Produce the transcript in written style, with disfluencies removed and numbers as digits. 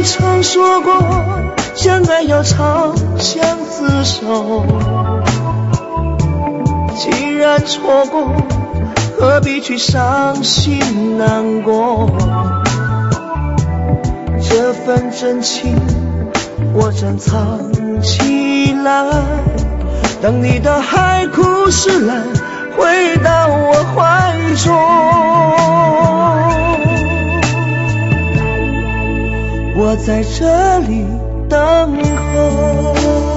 曾说过相爱要长相厮守，既然错过，何必去伤心难过？这份真情我珍藏起来，当你的海枯石烂回到我怀中，我在这里等候。